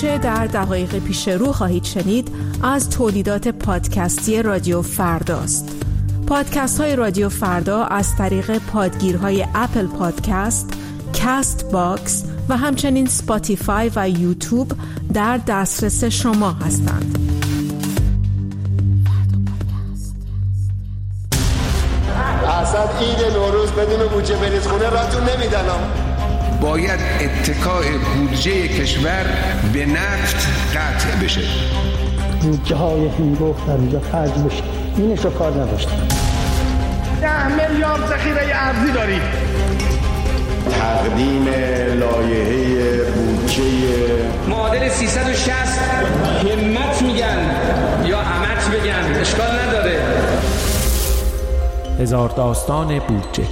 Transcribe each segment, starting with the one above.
آنچه در دقایق پیش رو خواهید شنید از تولیدات پادکستی رادیو فرداست. پادکست های رادیو فردا از طریق پادگیرهای اپل پادکست، کست باکس و همچنین سپاتیفای و یوتیوب در دسترس شما هستند. اصلا عید نوروز بدون بودجه بریز خونه راتون نمیدن. باید اتکای بودجه کشور به نفت قطع بشه. بودجه های هنگفت در اینجا خرج بشه. اینش رو کار نداشتیم. 10 میلیارد ذخیره ارزی داریم. تقدیم لایحه بودجه معادل 360 همت میگن یا همت بگن اشکال نداره. هزار داستان بودجه.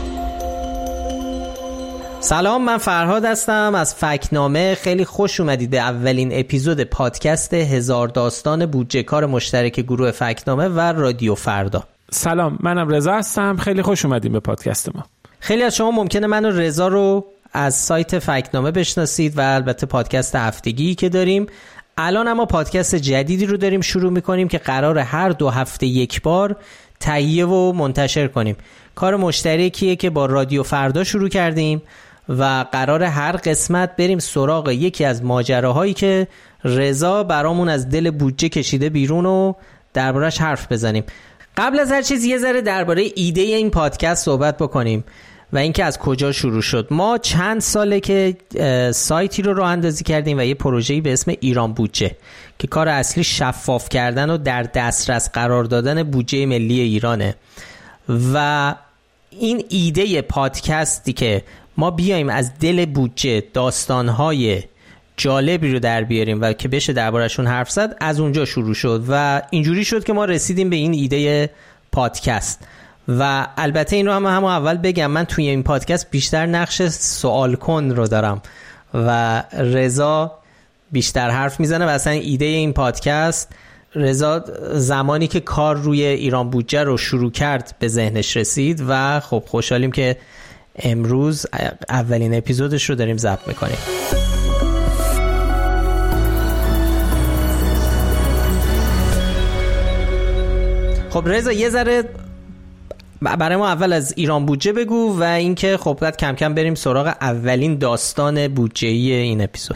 سلام، من فرهاد هستم از فکت‌نامه. خیلی خوش اومدید به اولین اپیزود پادکست هزار داستان بودجه، کار مشترک گروه فکت‌نامه و رادیو فردا. سلام، منم رضا هستم. خیلی خوش اومدید به پادکست ما. خیلی از شما ممکنه من و رضا رو از سایت فکت‌نامه بشناسید و البته پادکست هفتگی که داریم. الان اما پادکست جدیدی رو داریم شروع می‌کنیم که قرار هر 2 هفته یک بار تهیه و منتشر کنیم. کار مشترکیه که با رادیو فردا شروع کردیم و قرار هر قسمت بریم سراغ یکی از ماجراهایی که رضا برامون از دل بودجه کشیده بیرون و دربارش حرف بزنیم. قبل از هر چیز یه ذره درباره ایده این پادکست صحبت بکنیم و اینکه از کجا شروع شد. ما چند ساله که سایتی رو راه اندازی کردیم و یه پروژه‌ای به اسم ایران بودجه که کار اصلی شفاف کردن و در دسترس قرار دادن بودجه ملی ایرانه. و این ایده پادکستی که ما بیایم از دل بودجه داستان‌های جالبی رو در بیاریم و که بشه دربارشون حرف زد، از اونجا شروع شد و اینجوری شد که ما رسیدیم به این ایده پادکست. و البته این رو هم اول بگم، من توی این پادکست بیشتر نقش سوال کن رو دارم و رضا بیشتر حرف میزنه و اصلا ایده این پادکست رضا زمانی که کار روی ایران بودجه رو شروع کرد به ذهنش رسید و خب خوشحالیم که امروز اولین اپیزودش رو داریم ضبط میکنیم. خب رضا یه ذره برای ما اول از ایران بودجه بگو و اینکه خب باید کم کم بریم سراغ اولین داستان بودجه‌ای این اپیزود.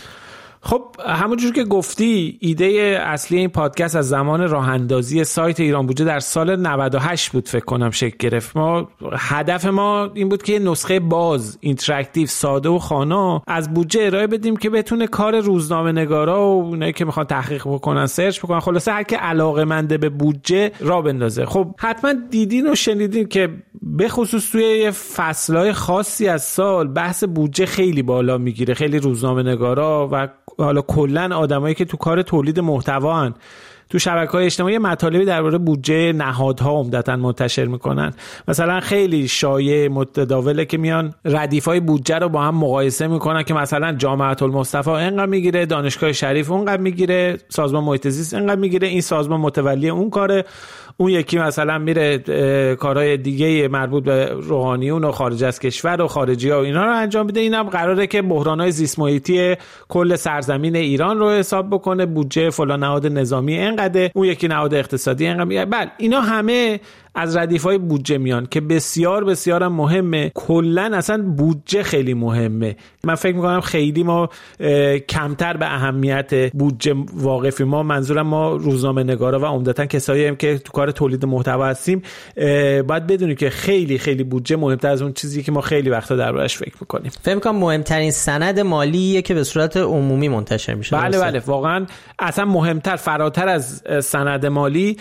خب همونجور که گفتی، ایده اصلی این پادکست از زمان راه اندازی سایت ایران بودجه در سال 98 بود فکر کنم شکل گرفت. هدف ما این بود که نسخه باز، اینتراکتیو، ساده و خوانا از بودجه ارائه بدیم که بتونه کار روزنامه نگارا و اونایی که میخوان تحقیق بکنن، سرچ بکنن، خلاصه هر کی علاقه‌منده به بودجه راه بندازه. خب حتما دیدین و شنیدین که به خصوص توی فصل‌های خاصی از سال بحث بودجه خیلی بالا میگیره. خیلی روزنامه نگارا و حالا کلن آدمایی که تو کار تولید محتوا هن تو شبکه‌های اجتماعی مطالبی درباره بودجه نهادها عمدتاً منتشر میکنن. مثلا خیلی شایع متداوله که میان ردیفای بودجه رو با هم مقایسه میکنن که مثلا جامعه المصطفی اینقدر میگیره، دانشگاه شریف اونقدر میگیره، سازمان محیط زیست اینقدر میگیره، این سازمان متولی اون کاره، اون یکی مثلا میره کارهای دیگه مربوط به روحانیون و خارج از کشور و خارجی‌ها و اینا رو انجام بده. اینم قراره که بحران‌های زیست محیطی کل سرزمین ایران رو حساب بکنه، بودجه فلان نهاد نظامی اینقدر، اون یکی نهاد اقتصادی اینقدر. بله اینا همه از ردیف‌های بودجه میان که بسیار بسیار مهمه. کلاً اصلا بودجه خیلی مهمه. من فکر می‌کنم خیلی ما کمتر به اهمیت بودجه واقفیم. ما منظورم ما روزنامه‌نگارا و عمدتاً کسایی هم که تو کار تولید محتوا هستیم باید بدونیم که خیلی خیلی بودجه مهمتر از اون چیزی که ما خیلی وقتا دربارش فکر می‌کنیم. فکر می‌کنم مهمترین سند مالیه که به صورت عمومی منتشر میشه. بله واقعاً اصلا مهمتر، فراتر از سند مالی،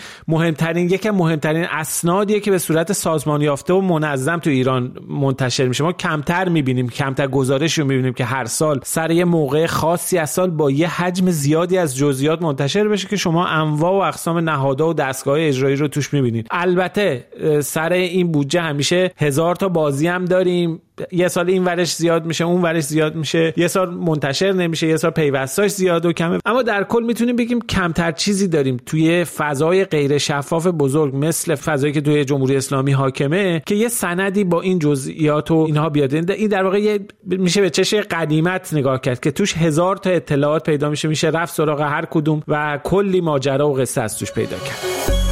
مهمترین اسنادیه که به صورت سازمان یافته و منظم تو ایران منتشر میشه. ما کمتر میبینیم، کمتر گزارش رو میبینیم که هر سال سر یه موقع خاصی از سال با یه حجم زیادی از جزئیات منتشر بشه که شما انواع و اقسام نهادها و دستگاه اجرایی رو توش میبینید. البته سر این بودجه همیشه 1000 تا بازی هم داریم، یه سال این ورش زیاد میشه، اون ورش زیاد میشه، یه سال منتشر نمیشه، یه سال پیوستاش زیاد و کمه. اما در کل میتونیم بگیم کمتر چیزی داریم توی فضای غیر شفاف بزرگ مثل فضایی که توی جمهوری اسلامی حاکمه که یه سندی با این جزئیات و اینها بیاد. این در واقع میشه به چش قدیمت نگاه کرد که توش 1000 تا اطلاعات پیدا میشه رفت سراغ هر کدوم و کلی ماجرا و قصه از توش پیدا کرد.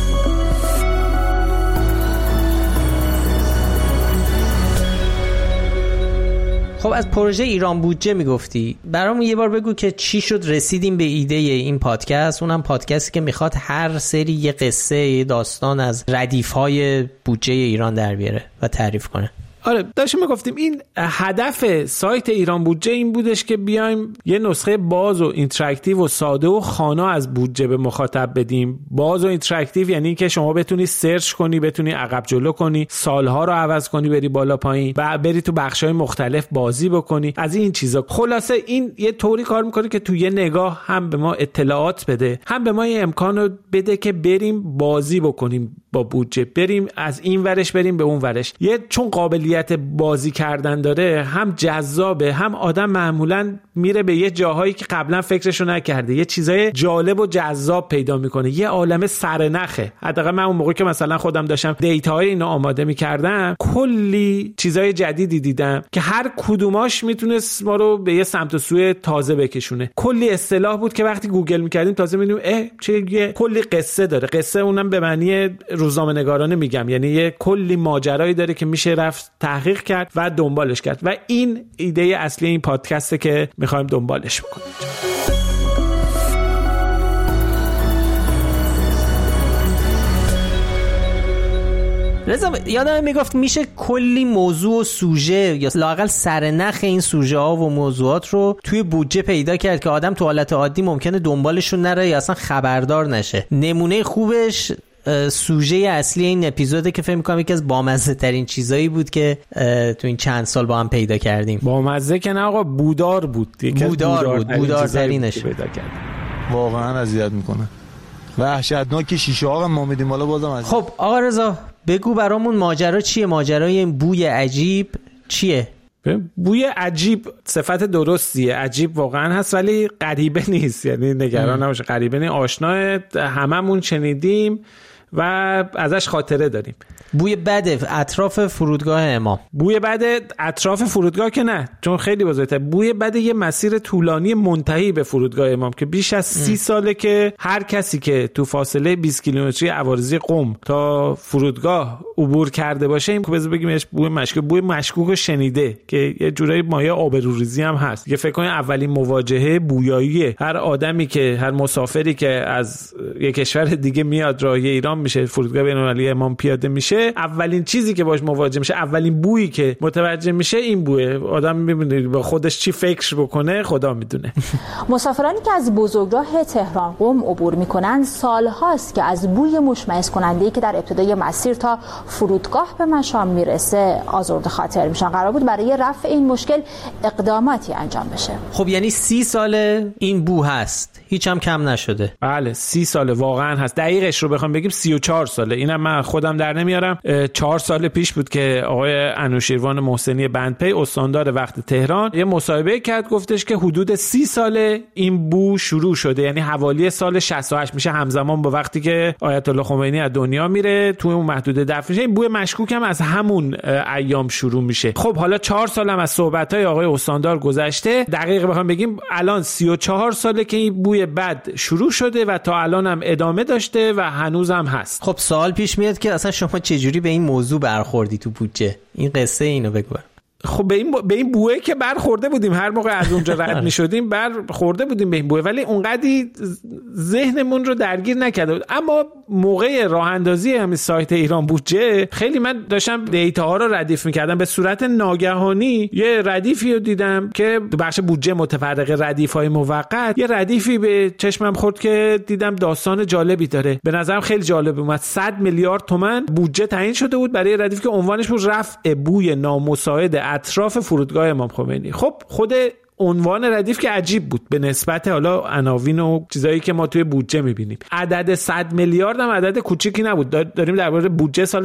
خب از پروژه ایران بودجه میگفتی، برامون یه بار بگو که چی شد رسیدیم به ایده این پادکست. اونم پادکستی که میخواد هر سری یه قصه، یه داستان از ردیف‌های بودجه ایران در بیاره و تعریف کنه. آره داشتیم میگفتیم این هدف سایت ایران بودجه این بودش که بیایم یه نسخه باز و اینتراکتیو و ساده و خوانا از بودجه به مخاطب بدیم. باز و اینتراکتیو یعنی که شما بتونی سرچ کنی، بتونی عقب جلو کنی، سالها رو عوض کنی، بری بالا پایین و بری تو بخش‌های مختلف بازی بکنی، از این چیزا. خلاصه این یه طوری کار میکنه که تو یه نگاه هم به ما اطلاعات بده، هم به ما یه امکانو بده که بریم بازی بکنیم با بودجه، بریم از این ورش بریم به اون ورش. یه چون قابلیت بازی کردن داره، هم جذابه، هم آدم معمولاً میره به یه جاهایی که قبلا فکرشو نکرده، یه چیزای جالب و جذاب پیدا میکنه، یه عالمه سرنخه. حداقل من اون موقع که مثلا خودم داشتم دیتاهای اینو آماده میکردم، کلی چیزای جدیدی دیدم که هر کدوماش میتونست ما رو به یه سمت و سوی تازه بکشونه. کلی اصطلاح بود که وقتی گوگل میکردیم تازه میدونیم چه کلی قصه داره. قصه اونم به معنی روزنامه‌نگارانه میگم، یعنی یه کلی ماجرایی داره که میشه رفت تحقیق کرد و دنبالش کرد و این ایده اصلی این پادکسته که میخوایم دنبالش بکنیم. رضا یادم میگفت میشه کلی موضوع و سوژه یا لااقل سرنخ این سوژه ها و موضوعات رو توی بودجه پیدا کرد که آدم تو حالت عادی ممکنه دنبالشون نره یا اصلا خبردار نشه. نمونه خوبش سوژه اصلی این اپیزوده که فکر می‌کنم یکی از بامزه ترین چیزایی بود که تو این چند سال با هم پیدا کردیم. بامزه که نه آقا، بودار بود. بودارترینش پیدا کردیم. واقعا اذیت میکنه. وحشتناک شیشه ها ما میدیم بالا بازم اذیت. خب آقا رضا بگو برامون ماجرا چیه؟ ماجرای این بوی عجیب چیه؟ بوی عجیب صفت درستیه، عجیب واقعا هست ولی غریبه نیست، یعنی نگران نباشه، غریبه نیست، آشناه، هممون شنیدیم و ازش خاطره داریم. بوی بده اطراف فرودگاه امام. بوی بده اطراف فرودگاه که نه، چون خیلی بزرگتر. بوی بده یه مسیر طولانی منتهی به فرودگاه امام که بیش از 30 ساله که هر کسی که تو فاصله 20 کیلومتری عوارضی قم تا فرودگاه عبور کرده باشه، این بذار بگیمش بوی مشکوک شنیده که یه جورایی مایه آبروریزی هم هست. یه فکر کنید اولین مواجهه بویایی هر آدمی که هر مسافری که از یک کشور دیگه میاد راه ایران میشه، فرودگاه بین‌المللی امام پیاده میشه، اولین چیزی که باش مواجه میشه، اولین بویی که متوجه میشه این بویه. آدم میبینه با خودش چی فکر بکنه خدا میدونه. مسافرانی که از بزرگراه تهران قم عبور میکنن سالهاست که از بوی مشمئز کننده‌ای که در ابتدای مسیر تا فرودگاه به مشام میرسه آزرده خاطر میشن. قرار بود برای رفع این مشکل اقداماتی انجام بشه. خب یعنی 30 ساله این بو هست، هیچ هم کم نشده. بله 30 ساله واقعا هست. دقیقش رو بخوام بگیم 34 ساله. اینم من خودم در نمیارم. 4 سال پیش بود که آقای انوشیروان محسنی بندپی استاندار وقت تهران یه مصاحبه کرد، گفتش که حدود 30 ساله این بو شروع شده، یعنی حوالی سال 68 میشه، همزمان با وقتی که آیت الله خمینی از دنیا میره، تو اون محدوده دفن میشه. این بوی مشکوک هم از همون ایام شروع میشه. خب حالا 4 سال هم از صحبت‌های آقای استاندار گذشته، دقیق بخوام بگیم الان 34 ساله که این بوی بد شروع شده و تا الان هم ادامه داشته و هنوز هم هست. خب سوال پیش میاد که اصلا شما چجوری به این موضوع برخوردی تو بودجه؟ این قصه اینو بگو. خب به این بوئه که برخورده بودیم، هر موقع از اونجا رد می‌شدیم برخورده بودیم به این بوئه، ولی اونقدی ذهنمون رو درگیر نکرده بود. اما موقع راه اندازی همین سایت ایران بودجه خیلی من داشتم دیتاها رو ردیف می‌کردم، به صورت ناگهانی یه ردیفی رو دیدم که بخش بودجه متفرقه ردیف‌های موقت، یه ردیفی به چشمم خورد که دیدم داستان جالبی داره، به نظرم خیلی جالب اومد. 100 میلیارد تومان بودجه تعیین شده بود برای ردیفی که عنوانش بود رفع بوی نامساعد اطراف فرودگاه امام خمینی. خب خود عنوان ردیف که عجیب بود به نسبت حالا عناوین و چیزایی که ما توی بودجه می‌بینیم. عدد 100 میلیارد هم عدد کوچیکی نبود. داریم درباره بودجه سال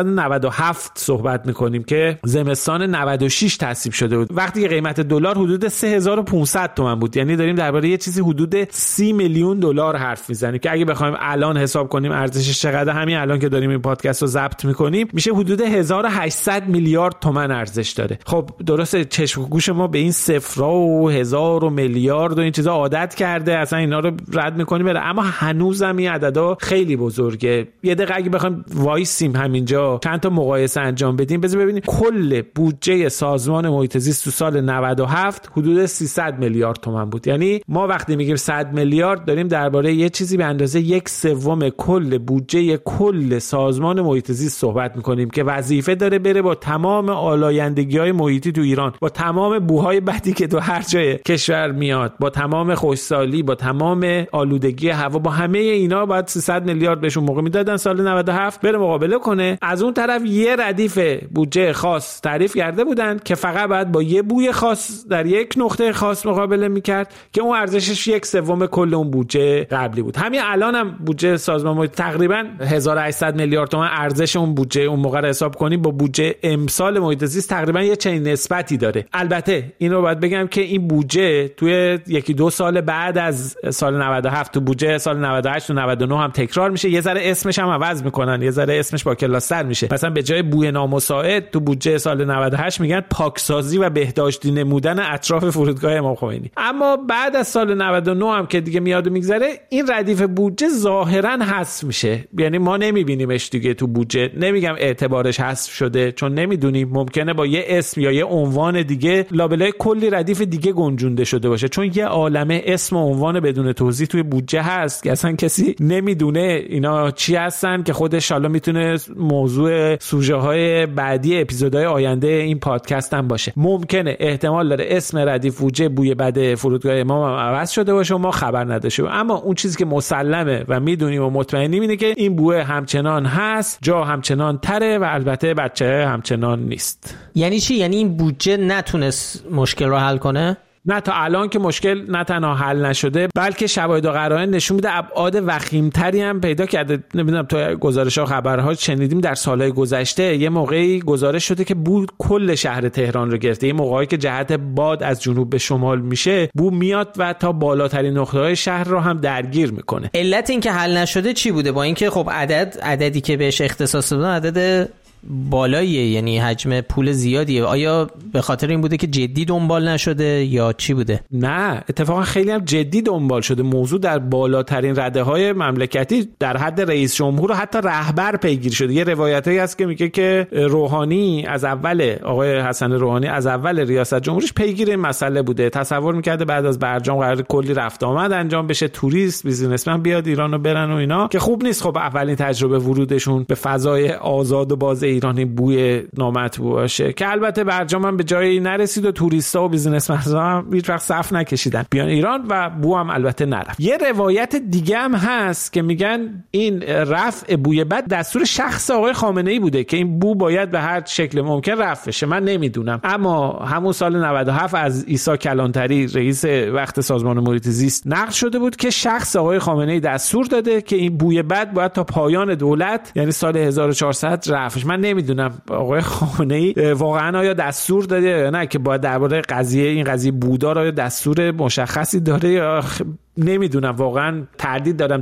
1397 صحبت می‌کنیم که زمستان 96 تصویب شده بود. وقتی که قیمت دلار حدود 3500 تومان بود. یعنی داریم درباره یه چیزی حدود 30 میلیون دلار حرف میزنیم که اگه بخوایم الان حساب کنیم ارزشش چقدر، همین الان که داریم این پادکست رو ضبط می‌کنیم میشه حدود 1800 میلیارد تومان ارزش داره. خب درسته چشم و گوش ما به این صفرها و هزار و میلیارد و این چیزا عادت کرده، اصلا اینا رو رد می‌کنیم بره، اما هنوزم این عددا خیلی بزرگه. یه دقیقه اگه بخوایم وایسیم همینجا چند تا مقایسه انجام بدیم، بذار ببینیم کل بودجه سازمان محیط زیست تو سال 97 حدود 300 میلیارد تومان بود. یعنی ما وقتی میگیم 100 میلیارد داریم درباره یه چیزی به اندازه 1/3 کل بودجه کل سازمان محیط زیست صحبت می‌کنیم که وظیفه داره بره با تمام آلایندگی‌های محیطی تو ایران، با تمام بوهای بدی که تو هر جای کشور میاد، با تمام خشکسالی، با تمام آلودگی هوا، با همه اینا باید 300 میلیارد بهشون موقع میدادن سال 97 بره مقابله کنه. از اون طرف یه ردیف بودجه خاص تعریف کرده بودن که فقط باید با یه بوی خاص در یک نقطه خاص مقابله میکرد که اون ارزشش 1/3 کل اون بودجه قبلی بود. همین الان هم بودجه سازمان محیط تقریبا 1800 میلیارد تومان ارزش اون بودجه اون موقع رو حساب کنیم با بودجه امسال محیط زیست تقریبا یه چنین نسبتی داره. البته این رو باید بگم که این بودجه توی 1-2 سال بعد از سال 97 تو بودجه سال 98 و 99 هم تکرار میشه، یه ذره اسمش هم عوض میکنن، یه ذره اسمش با کلاس‌تر میشه. مثلا به جای بوی نامساعد تو بودجه سال 98 میگن پاکسازی و بهداشتی نمودن اطراف فرودگاه امام خمینی. اما بعد از سال 99 هم که دیگه میاد و میگذره این ردیف بودجه ظاهرا حذف میشه، یعنی ما نمیبینیمش دیگه تو بودجه. نمیگم اعتبارش حذف شده چون نمیدونیم، ممکنه با یه اسم یا یه عنوان دیگه لابلای کلی ردیف دیگه گنجونده شده باشه، چون یه عالمه اسم و عنوان بدون توضیح توی بودجه هست که اصلا کسی نمیدونه اینا چی هستن، که خودش حالا میتونه موضوع سوژه های بعدی اپیزودهای آینده این پادکست هم باشه. ممکنه احتمال داره اسم ردیف بودجه بوی بد فرودگاه امام هم عوض شده باشه و ما خبر نداشتیم، اما اون چیزی که مسلمه و میدونیم و مطمئنیم اینه که این بوه همچنان هست، جا همچنان تره و البته بچه همچنان نیست. یعنی چی؟ یعنی این بودجه نتونست مشکل رو حل کنه؟ نه، تا الان که مشکل نه تنها حل نشده بلکه شواهد و قرائن نشون میده ابعاد وخیم‌تری هم پیدا کرده. نمیدونم تو گزارش‌ها خبرها شنیدیم در سالهای گذشته یه موقعی گزارش شده که بو کل شهر تهران رو گرفته. یه موقعی که جهت باد از جنوب به شمال میشه بو میاد و تا بالاترین نقطه‌های شهر رو هم درگیر میکنه. علت این که حل نشده چی بوده؟ با اینکه خب عددی که بهش اختصاص دادن عدد بالاییه، یعنی حجم پول زیادیه. آیا به خاطر این بوده که جدی دنبال نشده یا چی بوده؟ نه، اتفاقا خیلی هم جدی دنبال شده. موضوع در بالاترین رده‌های مملکتی در حد رئیس جمهور و حتی رهبر پیگیری شده. یه روایتایی هست که میگه که روحانی از اول، آقای حسن روحانی از اول ریاست جمهوریش پیگیر این مسئله بوده. تصور میکرده بعد از برجام قرار کلی رفت آمد انجام بشه، توریست بیزینسمن بیاد ایرانو برن و اینا، که خوب نیست. خب اولین تجربه ورودشون به فضای آزاد و باز ایرانی بوی نامطبوع باشه، که البته برجام هم به جایی نرسید و توریستا و بیزینسمن‌ها هم هیچ وقت صف نکشیدن بیان ایران و بو هم البته نرفت. یه روایت دیگه هم هست که میگن این رفع بوی بد دستور شخص آقای خامنه‌ای بوده که این بو باید به هر شکل ممکن رفع بشه. من نمیدونم، اما همون سال 97 از عیسی کلانتری رئیس وقت سازمان محیط زیست نقل شده بود که شخص آقای خامنه‌ای دستور داده که این بوی بد باید تا پایان دولت یعنی سال 1400 رفعش. من نمیدونم آقای خامنه‌ای واقعا آیا دستور داده یا نه که باید درباره این قضیه بودار آیا دستور مشخصی داره یا نمیدونم. واقعا تردید دارم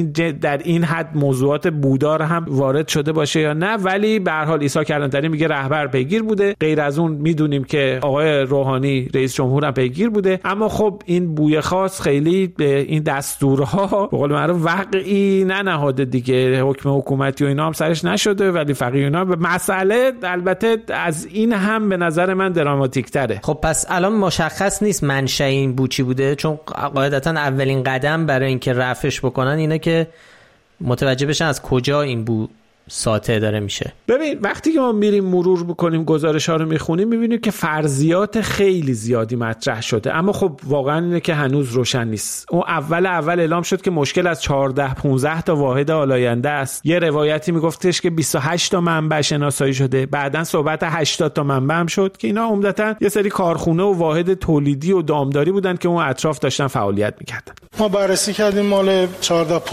در این حد موضوعات بودار هم وارد شده باشه یا نه، ولی به هر حال عیسی کلانتری میگه رهبر پیگیر بوده. غیر از اون میدونیم که آقای روحانی رئیس جمهور هم پیگیر بوده. اما خب این بوی خاص خیلی به این دستورها به قول معروف وقعی ننهاده دیگه، حکم حکومتی و اینا هم سرش نشده، ولی فقیه اینا به مسئله البته از این هم به نظر من دراماتیک تره. خب پس الان مشخص نیست منشأ این بو چی بوده، چون قاعدتا اولین قدم برای اینکه رفعش بکنن اینه که متوجه بشن از کجا این بو ساطع داره میشه. ببین وقتی که ما میریم مرور بکنیم گزارش‌ها رو میخونیم میبینیم که فرضیات خیلی زیادی مطرح شده، اما خب واقعا اینه که هنوز روشن نیست. اون اول اعلام شد که مشکل از 14-15 تا واحد آلاینده است. یه روایتی میگفتش که 28 تا منبع شناسایی شده، بعدن صحبت 80 تا منبع هم شد که اینا عمدتاً یه سری کارخونه و واحد تولیدی و دامداری بودن که اون اطراف داشتن فعالیت میکردن. ما بررسی کردیم مال 14-15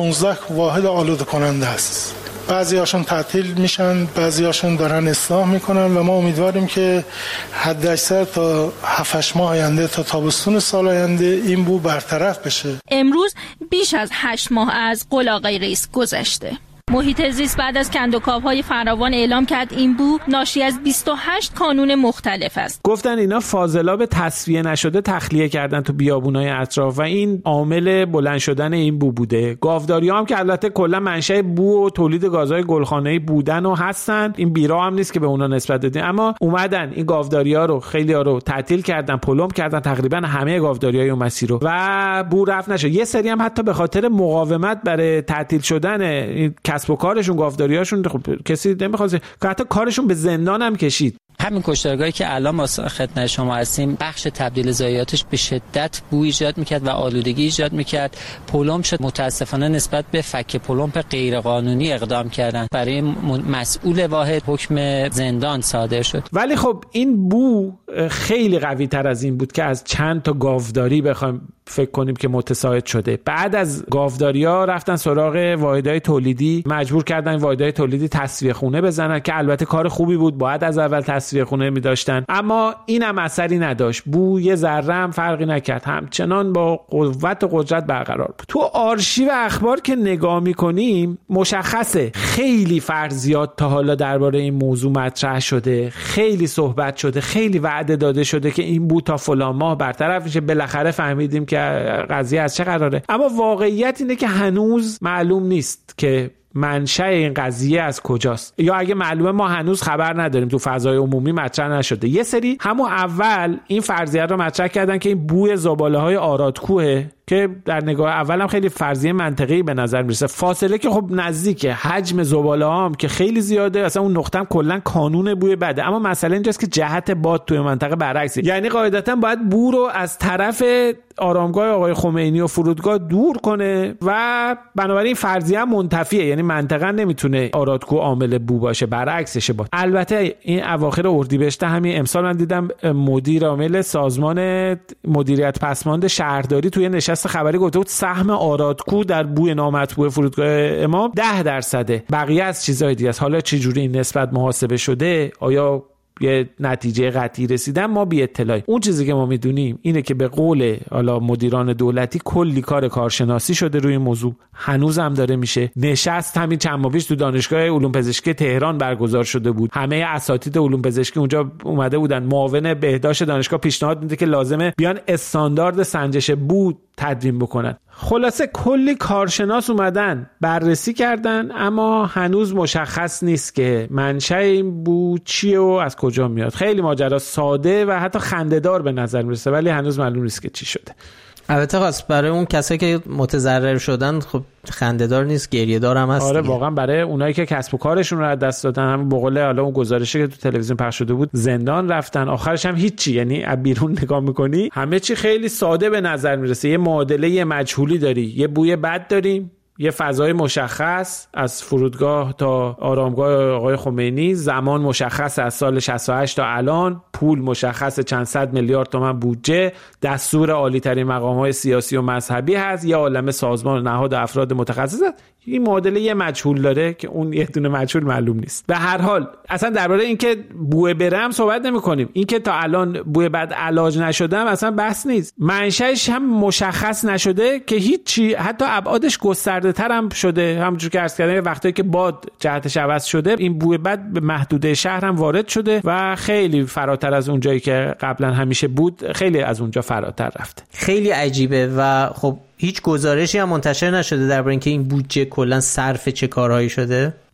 واحد آلوده کننده است. بعضی هاشون تعطیل میشن، بعضی هاشون دارن اصلاح میکنن و ما امیدواریم که حد اکثر تا 7-8 ماه آینده تا تابستون سال آینده این بو برطرف بشه. امروز بیش از 8 ماه از قول آقای رئیس گذشته. محیط زیست بعد از کندوکاوهای فراوان اعلام کرد این بو ناشی از 28 کانون مختلف است. گفتن اینا فاضلاب تصفیه نشده تخلیه کردن تو بیابونای اطراف و این عامل بلند شدن این بو بوده. گاوداری‌ها هم که البته کلا منشأ بو و تولید گازهای گلخانه‌ای بودن و هستن، این بیرا هم نیست که به اونا نسبت بدیم، اما اومدن این گاوداری‌ها رو خیلی‌ها رو تعطیل کردن، پلم کردن، تقریبا همه گاوداری‌های اون مسیر رو و بو رفت نشد. یه سری هم حتی به خاطر مقاومت برای تعطیل شدن این کسب و کارشون گاوداریاشون خب کسی نمیخواد که حتی کارشون به زندان هم کشید. همین کشتارگاهی که الان ما خدمت شما هستیم بخش تبدیل ضایعاتش به شدت بو ایجاد میکرد و آلودگی ایجاد میکرد. پلم شد، متاسفانه نسبت به فک پلم غیر قانونی اقدام کردن، برای مسئول واحد حکم زندان صادر شد. ولی خب این بو خیلی قوی تر از این بود که از چند تا گاوداری بخوایم فکر کنیم که متساعد شده. بعد از گاوداری‌ها رفتن سراغ واحدهای تولیدی، مجبور کردن واحدهای تولیدی تصفیه خونه بزنن که البته کار خوبی بود، باید از اول تصفیه خونه می‌داشتن، اما اینم اثری نداشت. بو یه ذره هم فرقی نکرد، همچنان با قوت و قدرت برقرار بود. تو آرشیو اخبار که نگاه می‌کنیم مشخصه خیلی فرضیات تا حالا درباره این موضوع مطرح شده، خیلی صحبت شده، خیلی وعده داده شده که این بو تا فلان ماه برطرف میشه. بالاخره فهمیدیم که قضیه از چه قراره، اما واقعیت اینه که هنوز معلوم نیست که منشأ این قضیه از کجاست، یا اگه معلومه ما هنوز خبر نداریم، تو فضای عمومی مطرح نشده. یه سری همون اول این فرضیه رو مطرح کردن که این بوی زباله‌های آرادکوه که در نگاه اول هم خیلی فرضیه منطقی به نظر میرسه. فاصله که خب نزدیکه، حجم زباله‌ها هم که خیلی زیاده، اصلا اون نقطه هم کلا کانون بوی بده، اما مسئله اینجاست که جهت باد توی منطقه برعکسه. یعنی قاعدتا باید بو رو از طرف آرامگاه آقای خمینی و فرودگاه دور کنه و بنابراین فرضیه هم منتفیه، یعنی منطقا نمیتونه آرادکو عامل بو باشه، برعکسشه باد. البته این اواخر اردیبهشت همین امسال من دیدم مدیر عامل سازمان مدیریت پسماند شهرداری توی نشست خبری گفته بود سهم آرادکو در بوی نامطبوع فرودگاه امام 10%. بقیه از چیزهای دیگه است. حالا چه جوری این نسبت محاسبه شده، آیا یه نتیجه قطعی رسیدن، ما بی اطلاعی. اون چیزی که ما میدونیم اینه که به قول حالا مدیران دولتی کلی کارشناسی شده روی موضوع، هنوز هم داره میشه. نشست همین چند ماه پیش تو دانشگاه علوم پزشکی تهران برگزار شده بود، همه اساتید علوم پزشکی اونجا اومده بودن. معاون بهداشت دانشگاه پیشنهاد میده که لازمه بیان استاندارد سنجش بو تدوین بکنن. خلاصه کلی کارشناس اومدن بررسی کردن، اما هنوز مشخص نیست که منشأ این بو چیه و از کجا میاد. خیلی ماجرا ساده و حتی خنده‌دار به نظر میرسه، ولی هنوز معلوم نیست که چی شده. البته خاص برای اون کسایی که متضرر شدن خب خنده‌دار نیست، گریه‌دار هم هست. آره واقعا برای اونایی که کسب و کارشون رو از دست دادن، هم به قول حالا اون گزارشی که تو تلویزیون پخش شده بود، زندان رفتن، آخرش هم هیچی. یعنی از بیرون نگاه می‌کنی همه چی خیلی ساده به نظر میرسه. یه معادله مجهولی داری، یه بوی بد داریم، یه فضای مشخص از فرودگاه تا آرامگاه آقای خمینی، زمان مشخص از سال 68 تا الان، پول مشخص چند صد میلیارد تومان بودجه، دستور عالی ترین مقام‌های سیاسی و مذهبی هست، یه عالمه سازمان و نهاد افراد متخصص هست. این معادله یه مجهول داره که اون یه دونه مجهول معلوم نیست. به هر حال اصلا درباره اینکه بوی بره هم صحبت نمی‌کنیم. اینکه تا الان بوی بد علاج نشده هم اصلا بحث نیست. منشأش هم مشخص نشده که هیچی، حتی ابعادش گسترده‌تر هم شده. همونجوری که عرض کردم وقتی که باد جهتش عوض شده، این بوی بد به محدوده شهر هم وارد شده و خیلی فراتر از اون جایی که قبلا همیشه بود، خیلی از اونجا فراتر رفته. خیلی عجیبه و خب هیچ گزارشی هم منتشر نشده درباره اینکه این بودجه کلا صرف چه کارهایی شده؟ نه،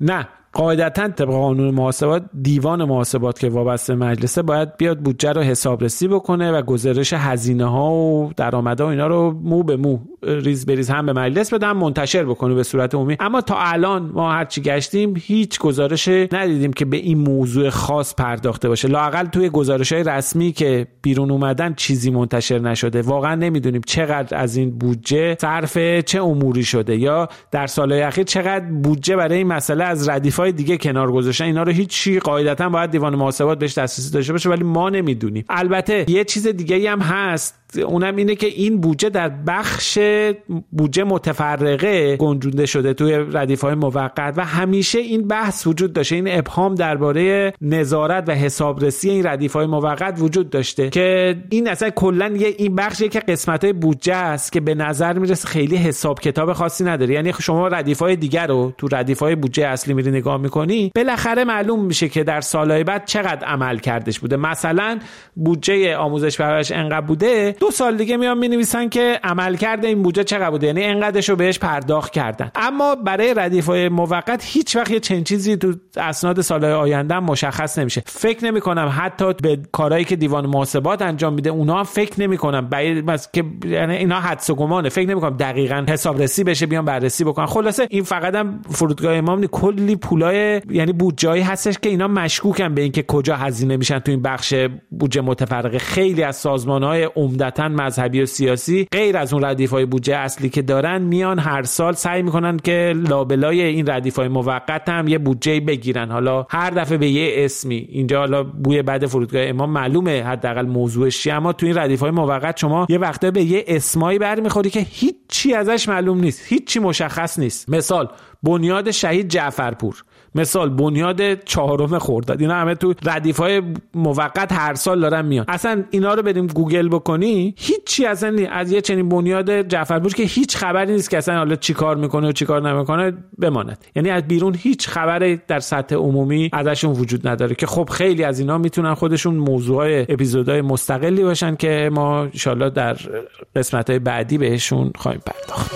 قاعدتاً طبق قانون محاسبات دیوان محاسبات که وابسته مجلسه باید بیاد بودجه رو حسابرسی بکنه و گزارش هزینه‌ها و درآمدها و اینا رو مو به مو ریز به ریز هم به مجلس بدن منتشر بکنه به صورت عمومی. اما تا الان ما هرچی گشتیم هیچ گزارش ندیدیم که به این موضوع خاص پرداخته باشه. لااقل توی گزارش‌های رسمی که بیرون اومدن چیزی منتشر نشده. واقعا نمیدونیم چقدر از این بودجه صرف چه اموری شده یا در سالهای اخیر چقدر بودجه برای این مسئله از ردیف‌های دیگه کنار گذاشتن. اینا رو هیچی قاعدتاً باید دیوان محاسبات بهش دسترسی داشته باشه ولی ما نمیدونیم. البته یه چیز دیگه‌ای هم هست، اونم اینه که این بودجه در بخش بودجه متفرقه گنجونده شده توی ردیف‌های موقت و همیشه این بحث وجود داشته، این ابهام درباره نظارت و حسابرسی این ردیف‌های موقت وجود داشته که این اصلا کلاً این بخشی که قسمت‌های بودجه است که به نظر میرسه خیلی حساب کتاب خاصی نداره. یعنی شما ردیف‌های دیگر رو تو ردیف‌های بودجه اصلی میری نگاه می‌کنی بالاخره معلوم میشه که در سال‌های بعد چقدر عمل کردش بوده. مثلا بودجه آموزش پرورش انقدر بوده، 2 سال دیگه میان مینویسن که عملکرد این بودجه چقدر بوده، یعنی انقدرشو بهش پرداخت کردن. اما برای ردیف‌های موقت هیچ وقت یه چنین چیزی تو اسناد سال‌های آینده مشخص نمیشه. فکر نمی‌کنم حتی به کارهایی که دیوان محاسبات انجام میده اونا هم فکر نمی‌کنم که یعنی اینا حدس و گمانه، فکر نمی‌کنم دقیقاً حسابرسی بشه بیان بررسی بکنن. خلاصه این فقط هم فرودگاه امام کلی پولای یعنی بودجه‌ای هستش که اینا مشکوکن به اینکه کجا هزینه میشن تو این بخش بودجه متفرقه. خیلی از سازمان‌های عمدتاً مذهبی و سیاسی غیر از اون ردیف‌های بودجه اصلی که دارن میان هر سال سعی میکنن که لابلای این ردیف‌های موقت هم یه بودجه بگیرن، حالا هر دفعه به یه اسمی. اینجا حالا بوی بعد فرودگاه امام معلومه حداقل موضوعش چیه، اما تو این ردیف‌های موقت شما یه وقته به یه اسمایی برمیخوری که هیچی ازش معلوم نیست، هیچی مشخص نیست. مثال بنیاد شهید جعفرپور، مثال بنیاد 4 خرداد، اینا همه تو ردیف‌های موقت هر سال دارن میان. اصلا اینا رو بریم گوگل بکنی هیچی اصلا از یه چنین بنیاد جعفرپور که هیچ خبری نیست که اصلا حالا چیکار میکنه و چیکار نمیکنه بماند. یعنی از بیرون هیچ خبری در سطح عمومی ازشون وجود نداره که خب خیلی از اینا میتونن خودشون موضوعای اپیزودهای مستقلی باشن که ما ان شاءالله در قسمت‌های بعدی بهشون خواهیم پرداخت.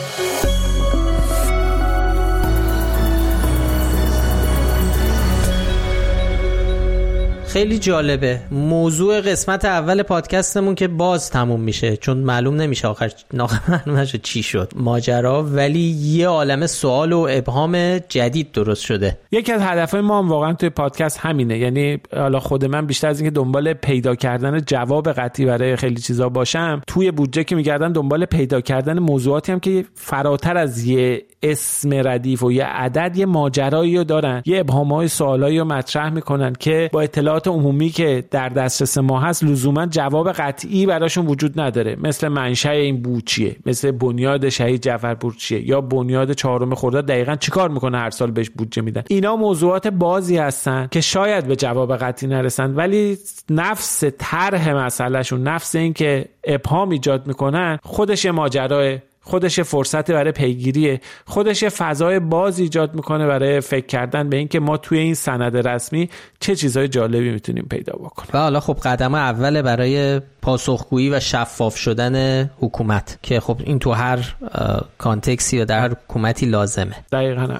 خیلی جالبه موضوع قسمت اول پادکستمون که باز تموم میشه چون معلوم نمیشه آخر معلومش چی شد ماجرا، ولی یه عالمه سوال و ابهام جدید درست شده. یکی از هدفهای ما هم واقعا توی پادکست همینه، یعنی حالا خود من بیشتر از اینکه دنبال پیدا کردن جواب قطعی برای خیلی چیزا باشم، توی بودجه که میگردن دنبال پیدا کردن موضوعاتی هم که فراتر از یه اسم ردیف و یه عدد یه ماجرایی رو دارن، یه ابهام‌های سوالایی رو مطرح میکنن که با اطلاعات عمومی که در دسترس ما هست لزوما جواب قطعی براشون وجود نداره. مثل منشأ این بود چیه، مثل بنیاد شهید جعفرپور چیه، یا بنیاد 4 خرداد دقیقاً چیکار میکنه هر سال بهش بودجه میدن. اینا موضوعات بازی هستن که شاید به جواب قطعی نرسن، ولی نفس طرح مسئلهشون، نفس این که ابهام ایجاد میکنن، خودش ماجرای، خودش فرصت برای پیگیریه، خودش فضای باز ایجاد میکنه برای فکر کردن به این که ما توی این سند رسمی چه چیزهای جالبی میتونیم پیدا بکنیم. و حالا خب قدم اوله برای پاسخگویی و شفاف شدن حکومت که خب این تو هر کانتکسی و در هر حکومتی لازمه. دقیقاً همینطوره.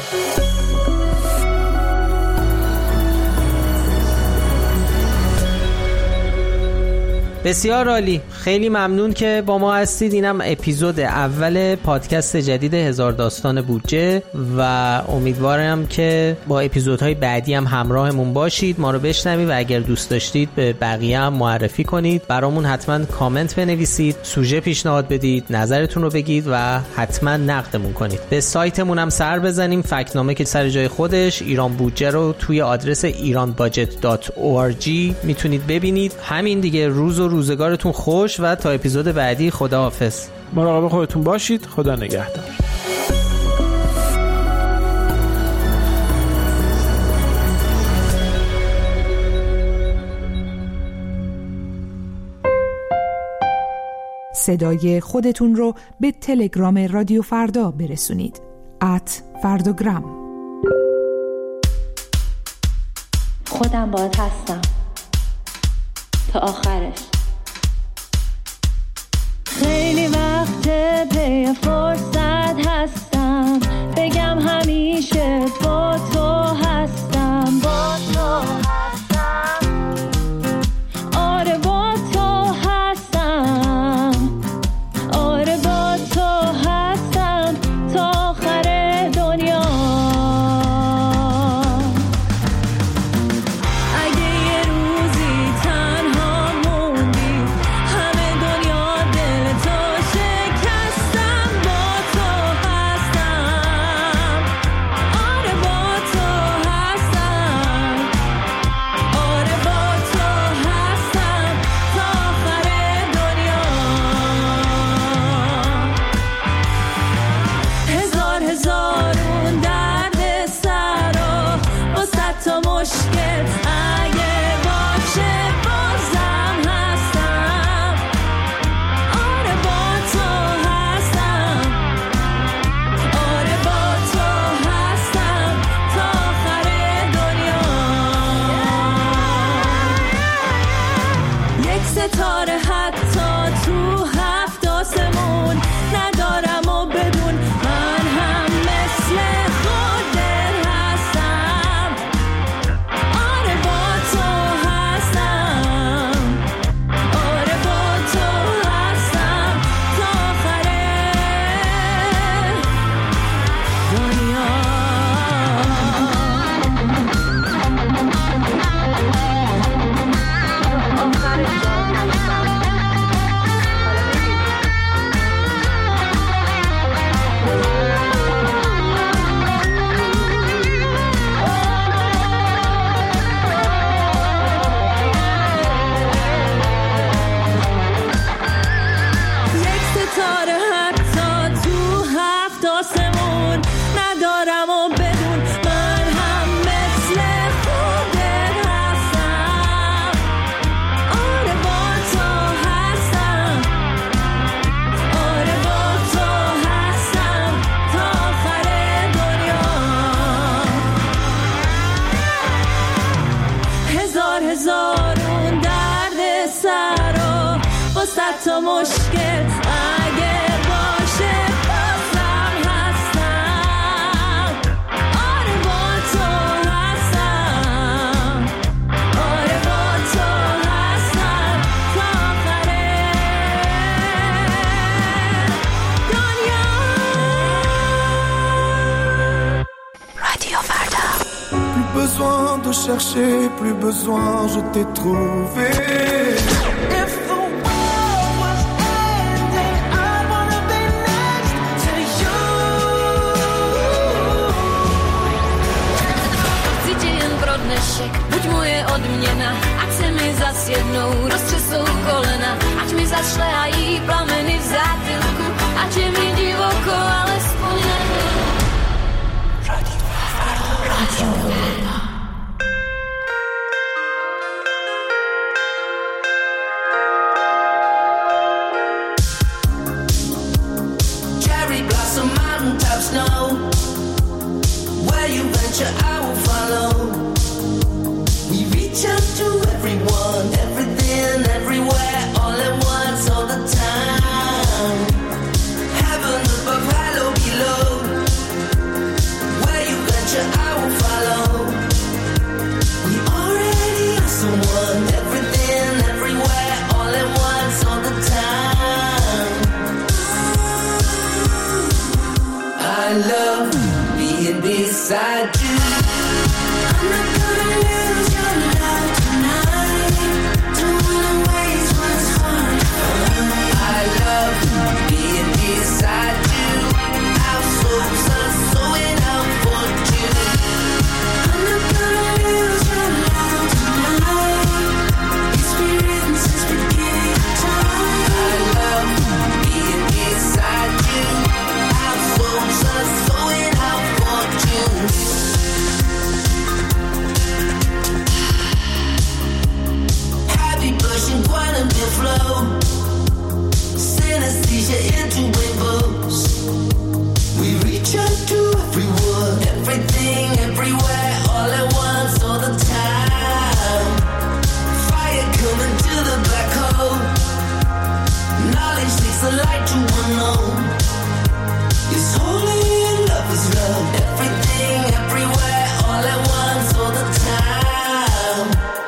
بسیار عالی، خیلی ممنون که با ما هستید. اینم اپیزود اول پادکست جدید هزار داستان بودجه و امیدوارم که با اپیزودهای بعدی هم همراهمون باشید، ما رو بشنوید و اگر دوست داشتید به بقیه هم معرفی کنید. برامون حتما کامنت بنویسید، سوژه پیشنهاد بدید، نظرتون رو بگید و حتما نقدمون کنید. به سایتمون هم سر بزنیم، فکتنامه که سر جای خودش، ایران بودجه رو توی آدرس iranbudget.org میتونید ببینید. همین دیگه، روز و روزگارتون خوش و تا اپیزود بعدی خداحافظ. مراقب خودتون باشید. خدا نگهدار. صدای خودتون رو به تلگرام رادیو فردا برسونید. @فرداگرام. خودم باهات هستم تا آخرش. خیلی وقت پی فرصت هستم بگم همیشه با تو حتی مشکل اگر باشه بازم هستم. آره با تو هستم، آره با تو هستم تا آخر دنیا. رادیو فردا. Plus besoin de chercher, plus besoin, je t'ai trouvé. If the world was ending, I wanna be next to you. Chci tě jen pro dnešek, buď moje odměna, ať se mi zas jednou roztřesou kolena, ať mi zašlehají plameny v zátylku, ať je mi divoko, alespoň nevím. Radio Farda. Cherry blossom, mountaintop snow. Where you venture, I will follow. We reach out to everyone, everything, everywhere, all at once, all the time. Heaven above, hello below. Where you venture, I will follow. We already are someone, everything, everywhere, all at once, all the time. I love being beside you. I'm not gonna lose your love tonight. Don't wanna waste what's hard. I love being beside you. Our souls are sewing out for you. I'm not gonna lose your love tonight. It's been written since beginning of time. I love being beside you. Our souls are sewing out for you. Happy blushing Guanabana flow. Synesthesia into rainbows. We reach out to everyone, everything, everywhere, all at once, all the time. Fire coming to the black hole. Knowledge takes the light to unknown. It's holy and love is love. Everything, everywhere, all at once, all the time.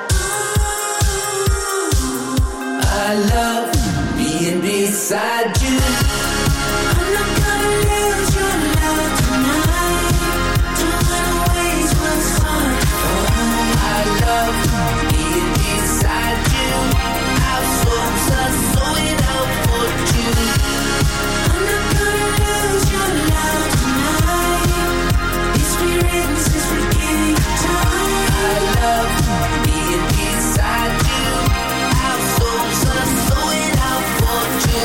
I love being beside you. I'm not gonna lose your love tonight. Don't wanna waste what's hard. I love being beside you. Our souls are sewing out for you. I'm not gonna lose your love tonight. It's been written since beginning of time. I love being beside you. Our souls are sewing out for you.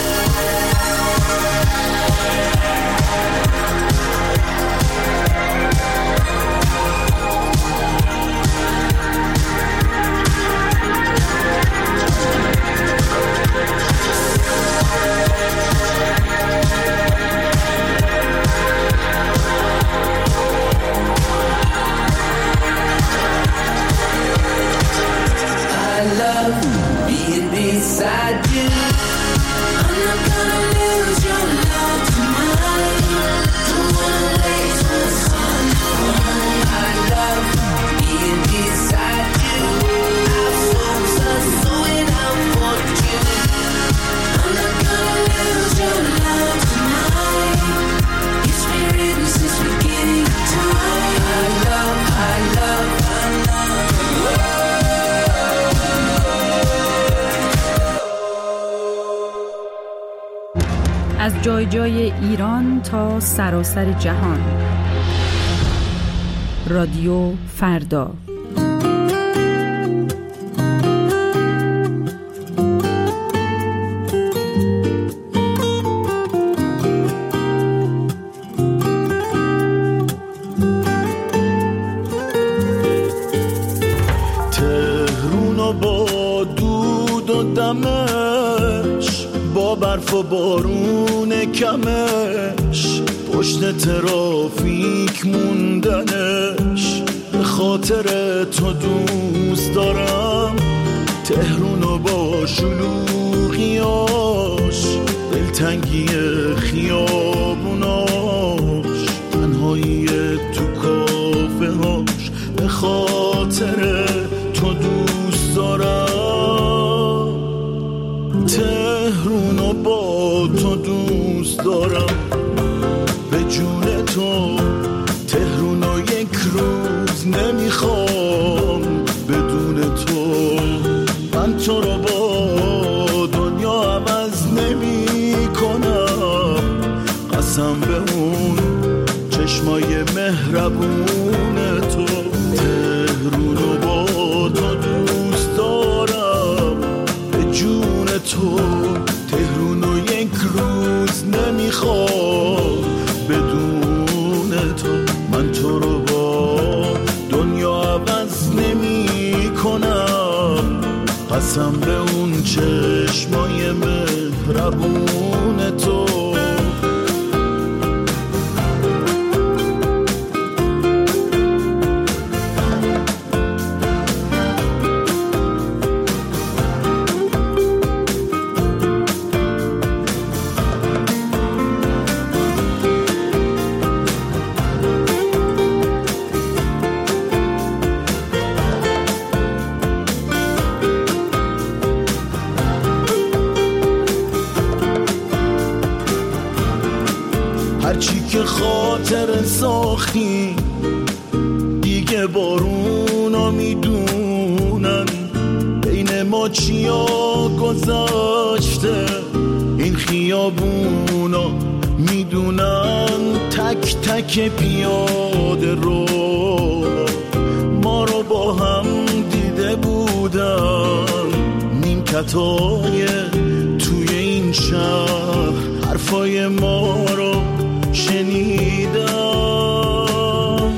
I love being beside you. I'm not gonna lose your love tonight. Don't wanna waste what's on. I love being beside you. Our souls are sewing out for you. I'm not gonna lose your love tonight. It's been written since beginning of time. I love, I love, I love. از جای جای ایران تا سراسر جهان. رادیو فردا. تهرون با دود و دمش، با برف و بارون کمش، پشت ترافیک موندنش، به خاطر تو دوست دارم تهرونو با شلوغیاش، دلتنگی خیابوناش، تنهایی تو کافه هاش، به خاطر تو دوست دارم. تهرونو با تو دوست دارم، به جون تو. تهرونو یک روز نمیخوام بدون تو. من تو رو با دنیا عوض نمی کنم، قسم به اون چشمای مهربون تو. تهرونو با تو دوست دارم، به جون تو. تهرونو یک روز نمیخوام بدون تو. من تو رو با دنیا عوض نمی کنم، قسم به اون چشمای مهربون تو. هرچی که خاطر ساختی دیگه بارونا میدونن، بین ما چیا گذاشته این خیابونا میدونن. تک تک پیاده رو ما رو با هم دیده بودن، نیمکتای توی این شهر حرفای ما رو شنیدم.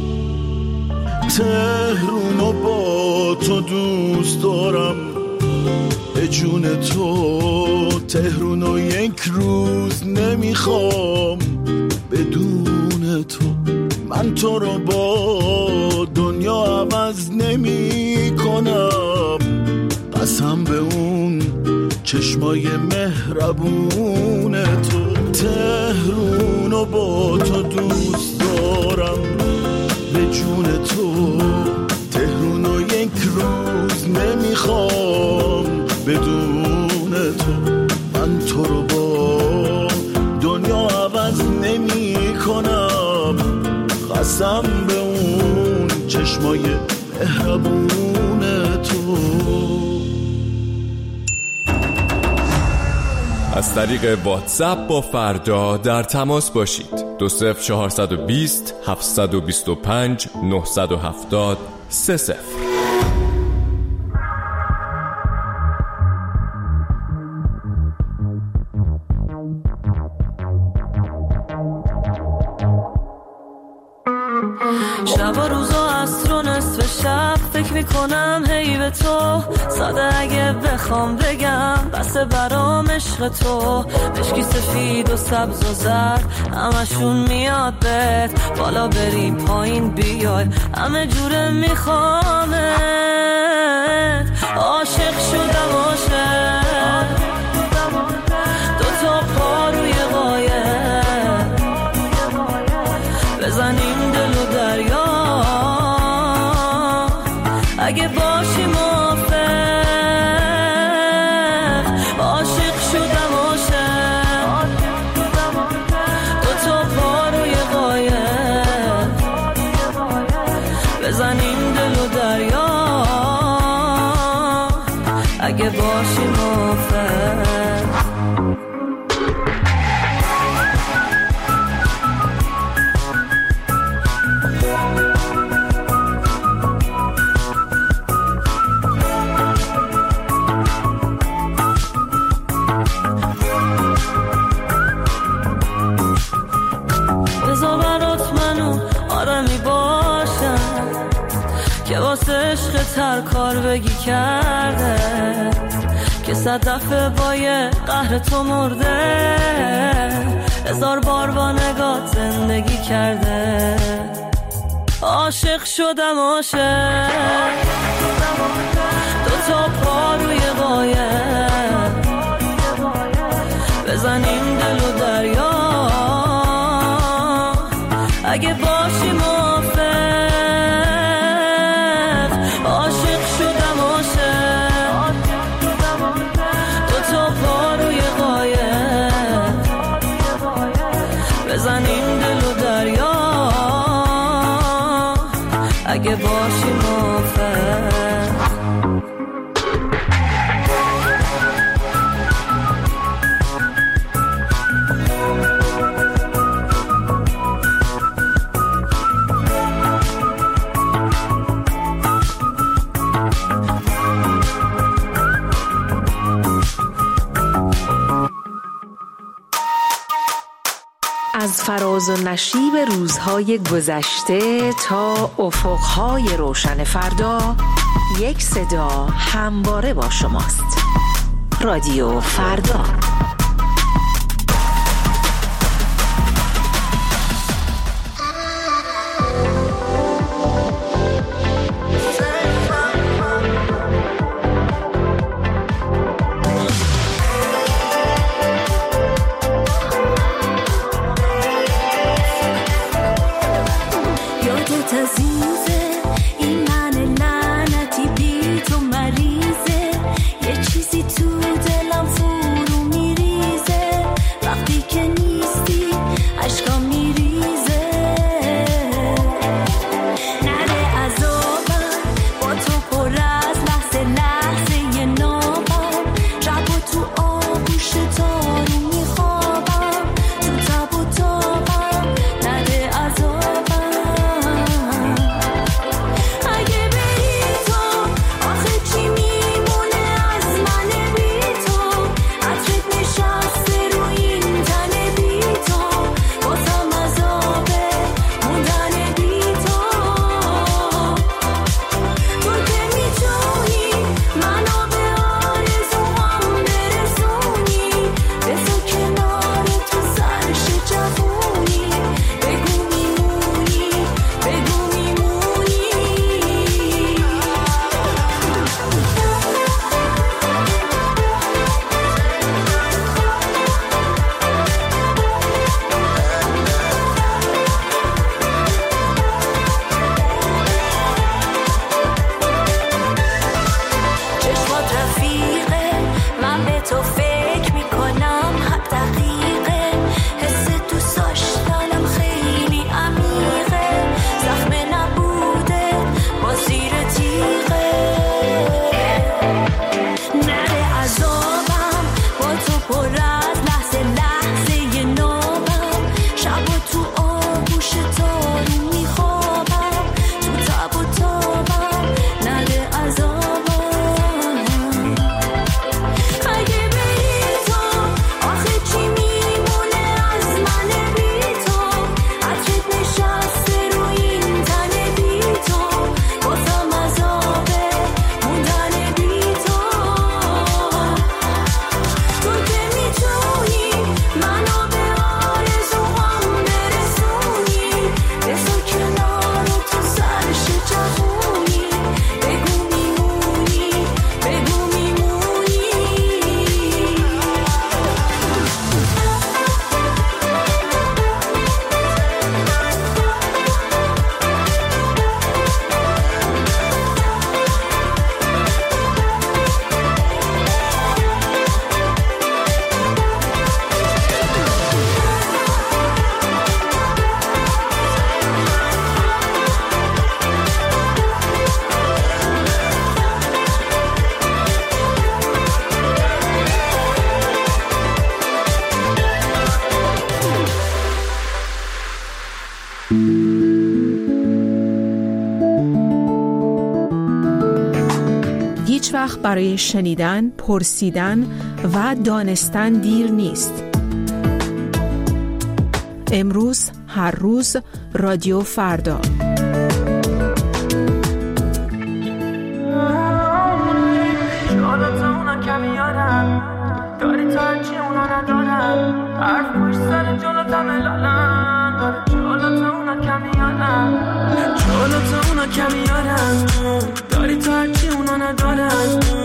تهرونو با تو دوست دارم، به جون تو. تهرونو یک روز نمیخوام بدون تو. من تو رو با دنیا عوض نمی کنم، قسم به اون چشمای مهربون تو. تهرونو با تو دوست دارم، به جون تو. تهرونو یک روز نمیخوام بدون تو. من تو رو با دنیا عوض نمی کنم، قسم به اون چشمای مهربون تو. از طریق واتساپ با فردا در تماس باشید. 20420 725 970 30. شب و روزا عصر و نصف شب فکر میکنم هی به تو. ساده اگه بخوام بگم بسه برام عشق تو. مشکی سفید و سبز و زرد همشون میاد بهت، بالا بریم پایین بیای همه جوره میخوامت. عاشق شدم عاشق، دوتا پا روی قایق، بزنیم دل و دریا اگه باشی موافق. عاشق شدم عاشق، دوتا پا روی قایق، بزنیم دل و دریا اگه باشی موافق. که واسه عشق تر کار بگی کرده، که 100 دفعه با یه قهر تو مرده، 1000 بار با نگات زندگی کرده. عاشق شدم عاشق، تا پا روی قایق بزنیم دل و دریا اگه باشی موافق عاشق شدم عاشق تو تا پا روی قایق بزنیم دل و دریا اگه باشی موافق از فراز و نشیب روزهای گذشته تا افقهای روشن فردا، یک صدا همواره با شماست. رادیو فردا. هیچ وقت برای شنیدن، پرسیدن و دانستن دیر نیست. امروز، هر روز، رادیو فردا. داری تا هرچی اونا ندارن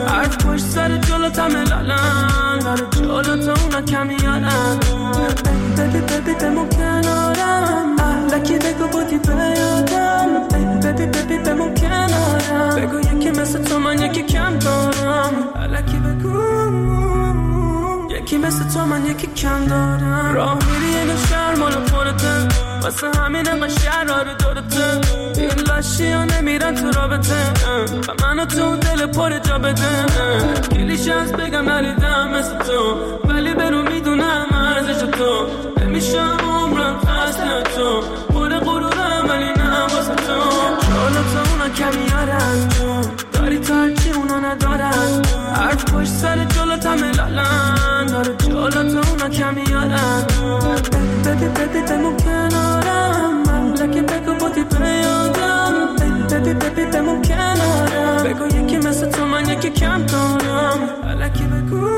مثل تو من یکی کم دارم. راه میری یه شهر مال خورده، واسه همین انقدر شرار دورته. این لاشی ها نمیرن تو رابطه و منو تو دل پر جا بده. کلیشه از بگم نریدم مثل تو، ولی برو میدونم ارزش تو. نمیشم عمرم خسته تو، پر غرورم ولی نه واسه تو. جالتا اونا کمیارن تو داری تا هرچی اونا ندارن. حرف پشت سر جلوت همه لالن داره. جالتا اونا کمیارن ببی ببی بمون کنارم. مملکه بگو بودی بیادم. ببی ببی بمون کنارم. بگو یکی مثل تو من یکی کم دارم. الکی بگو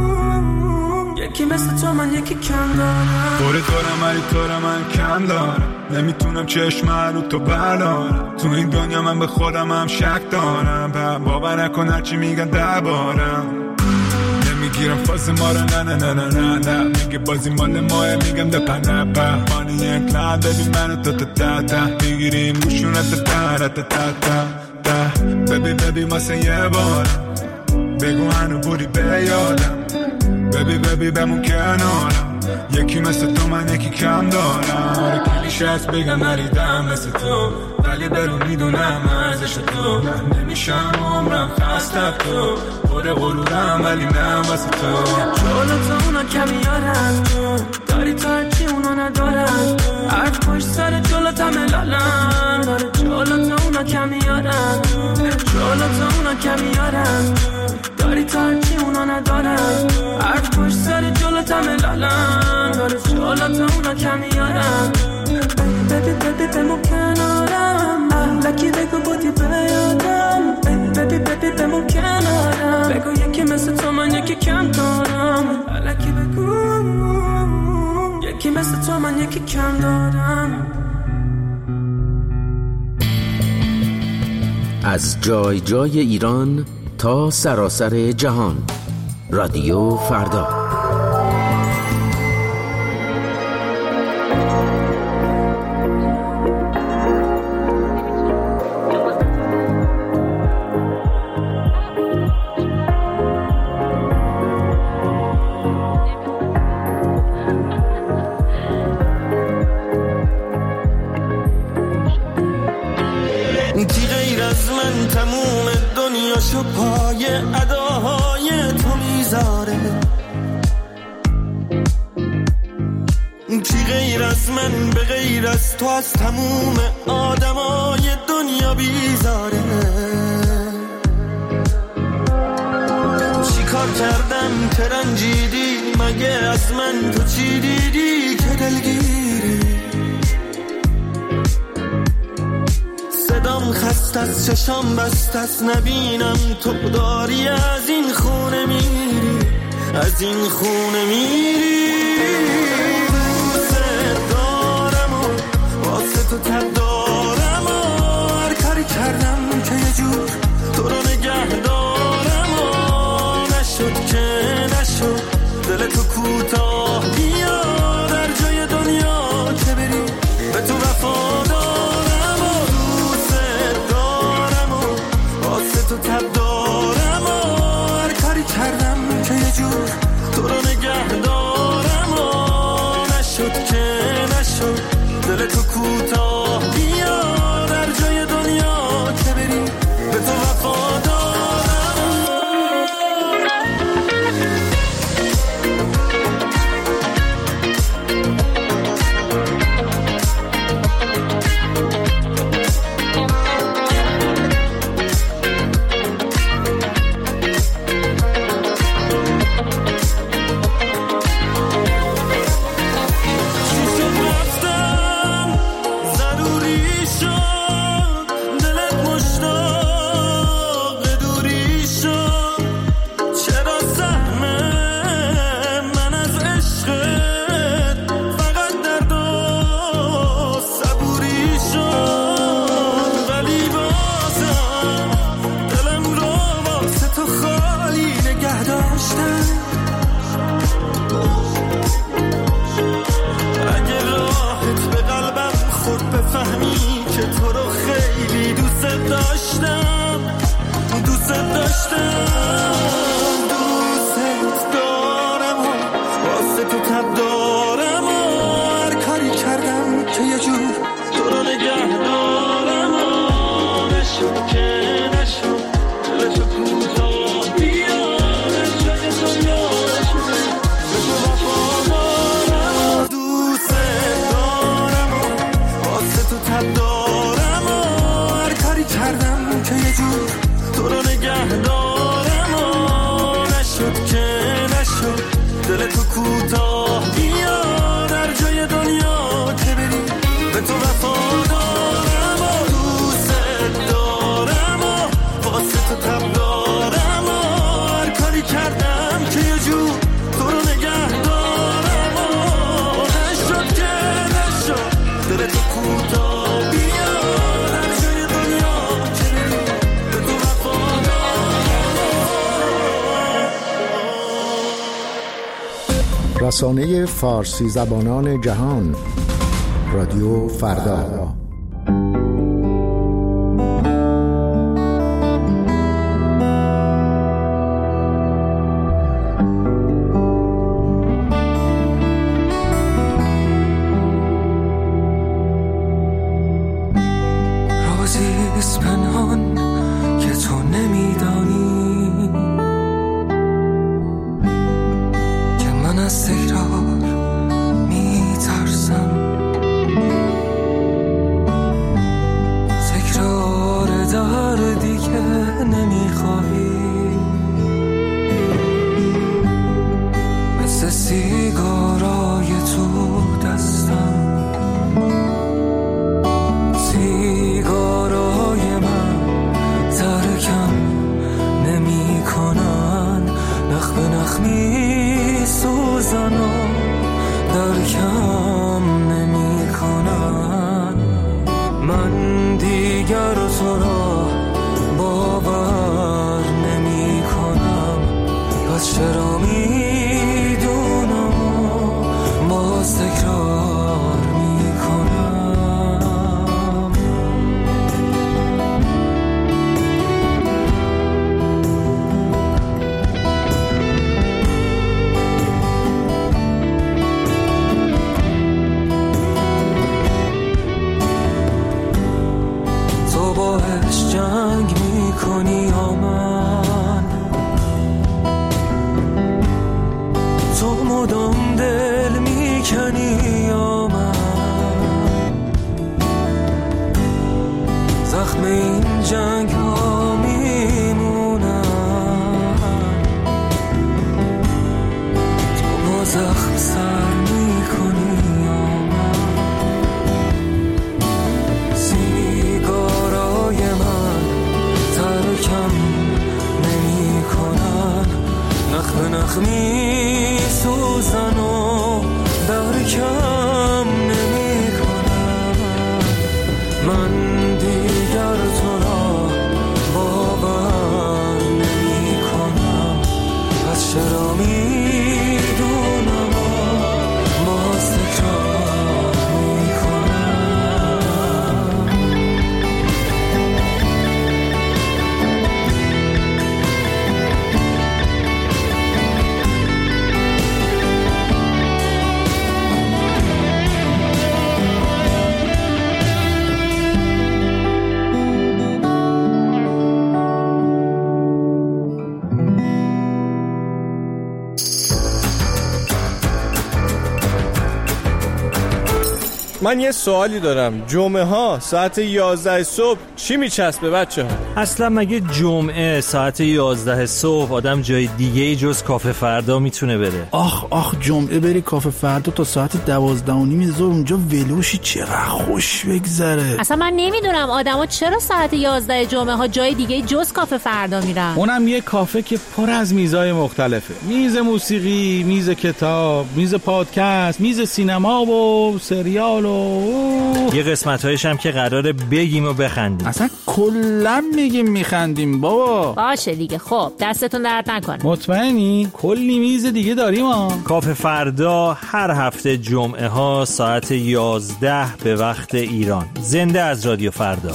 یکی مثل تو من یکی کم دارم. دوره دارم ولی تو من کم دارم. نمیتونم چشم رو تو بردارم. تو این دنیا من به خودم هم شک دارم. باور نکن هرچی میگن دربارم. نمیگیرم فاز ما رو نه نه نه نه نه نه. میگه بازی مال ماه میگم ده پنپه. مانی یک لحظه ببین منو تا تا تا تا. میگیریم گوشونت تا تا تا تا تا. ببی ببی واسه یه بار بگو هنو بودی به یادم. ببی ببی بمون کنارم. یکی مثل تو من یکی کم دارم. کلیشه هست بگم نریدم مثل تو، ولی برو میدونم ارزش تو. نمیشم عمرم خسته تو، پر غرورم ولی نه واسه تو. جالتا اونا کمیارن تو داری تا هرچی اونا ندارن. حرف پشت سر جلوت همه لالن داره. جالتا اونا کمیارن. جالتا اونا کمیارن داری تا هرچی اونا ندارن. حرف پشت سر جلوت همه لالن داره. جالتا اونا کمیارن ببی ببی بمون کنارم. لکی بگو بودی بیادم. ببی ببی بمون کنارم. بگو یکی مثل تو من یکی کم دارم. لکی بگو یکی مثل تو من یکی کم دارم. از جای جای ایران تا سراسر جهان. رادیو فردا. کی غیر از من تموم دنیاشو پای اداهای تو میذاره. کی غیر از من به غیر از تو از تموم آدمای دنیا بیزاره. چی کار کردم که رنجیدی؟ مگه از من تو چی دیدی که دلگیری؟ صدام خست از چشام بست از نبینم تو داری از این خونه میری. از این خونه میری. دوست دارم و واسه تو تب دارم و هر کاری کردم که یه جور تو رو نگه دارم و نشد که نشد. دل تو کوتاه بیا در جای دنیا که بری به تو وفادارم و دوست دارم و واسه تو تب دارم و هر کاری کردم که یه جور تو رو نگه دارم و نشد که نشد. دل تو کوتاه بیا در جای دنیا که بری به تو وفادارم. کوتاه بیا در جای دنیا که بری به تو وفادارم و دوست دارم و واسه تو تب دارم و هر کاری کردم که یه جور تو رو نگه دارم و نشد که نشد دل تو کوتاه بیا در جای دنیا که بری به تو رسانه فارسی زبانان جهان رادیو فردا. رازیست پنهان که تو نمیدانی که من از تکرار میترسم، تکرار دردی که نمیخواهی، مثل سیگارای تو دستم، سیگارای من ترکم نمی کنن، نخ به نخ می سوزن و درکم نمی کنن. من دیگر تو را باور نمی کنم، پس چرا می دونم و باز تکرار می کنم. تو باش جنگ می کنی یا من، تو مدام دل می کنی یا من، زخم این جنگ ها می مونن، تو با زخم سر می کنی یا من. سیگارای من ترکم نمی کنن، نخ به نخ می سوزن و درکم نمی کنن. من دیگر تو را باور نمی کنم، پس چرا می دونم و باز تکرار می کنم. من یه سوالی دارم، جمعه ها ساعت 11 صبح چی میچسبه بچه ها؟ اصلا مگه جمعه ساعت 11 صبح آدم جای دیگه جز کافه فردا میتونه بره؟ آخ جمعه بری کافه فردا تا ساعت 12:30 ظهر اونجا ولوشی، چقدر خوش بگذره. اصلا من نمیدونم آدما چرا ساعت 11 جمعه ها جای دیگه جز کافه فردا میرن. اونم یه کافه که پر از میزای مختلفه، میز موسیقی، میز کتاب، میز پادکست، میز سینما و سریال و یه قسمت‌هایش هم که قراره بگیم و بخندیم. اصلا کلا میگیم میخندیم بابا. باشه دیگه، خب دستتون درد نکنه. مطمئنی؟ کلی میز دیگه داریم ها. کافه فردا هر هفته جمعه ها ساعت 11 به وقت ایران. زنده از رادیو فردا.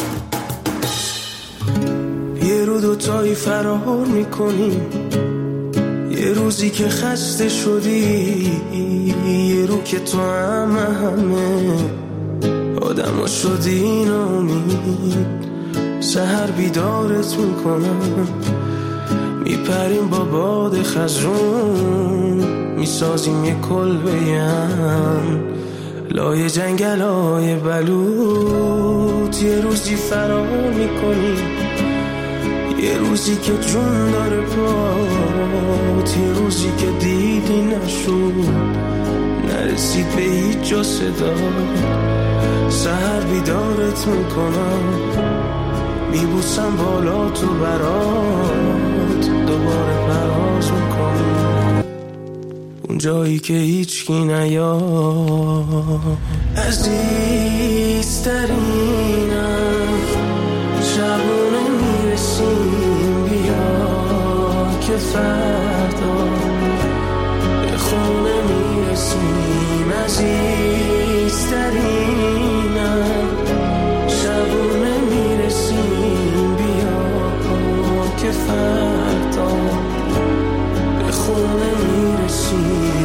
یه رو دوتایی فرار میکنیم، یه روزی که خسته شدی، یه رو که تو همه آدم ها شدی نامید، سحر بیدارت میکنم، میپریم با باد خزرون، میسازیم یه کلبه‌ام لای جنگل های بلوط. یه روزی فرار میکنیم، یه روزی که جون داره پات، یه روزی که دیدی نشد، نرسید به هیچ جا صدا، سحر بیدارت میکنم، میبوسم بالا تو برات، دوباره پرواز میکنم اون جایی که هیچ کی نیاد. عزیزترینم شبونه میرسیم، بیا که فردا به خونه میرسیم. عزیزترینم شبونه میرسیم، بیا که فردا به خونه میرسیم.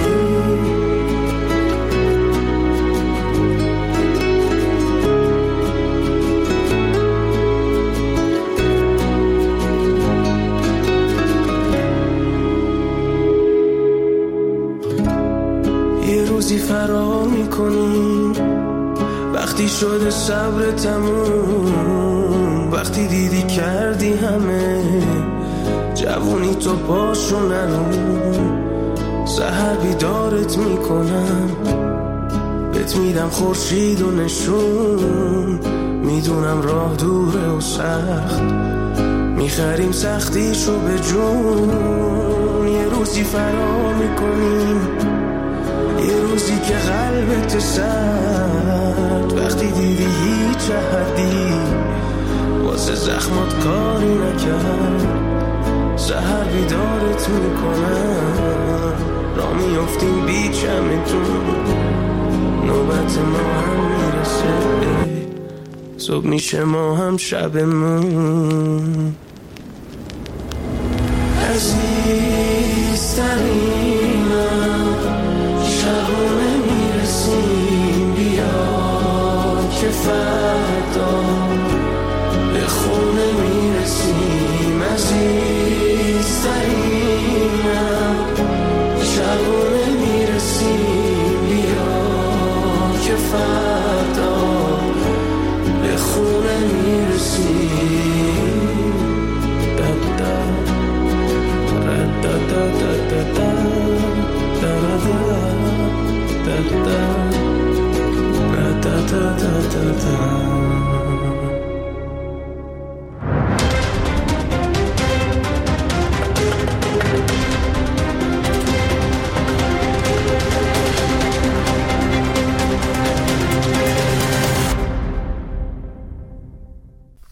فرار میکنیم وقتی شده صبر تموم، وقتی دیدی کردی همه جوونی تو پاشو نرون، سحر بیدارت میکنم، بهت میدم خورشید و نشون، میدونم راه دوره و سخت، میخریم سختیشو به جون. یه روزی فرار میکنیم، یه روزی که قلبت سرد، وقتی دیدی هیچ احدی واسه زخمات کاری نکرد، سحر بیدارت میکنم، را میافتیم بیچمتون، نوبت ما هم میرسه، صبح میشه ما هم عزیزترین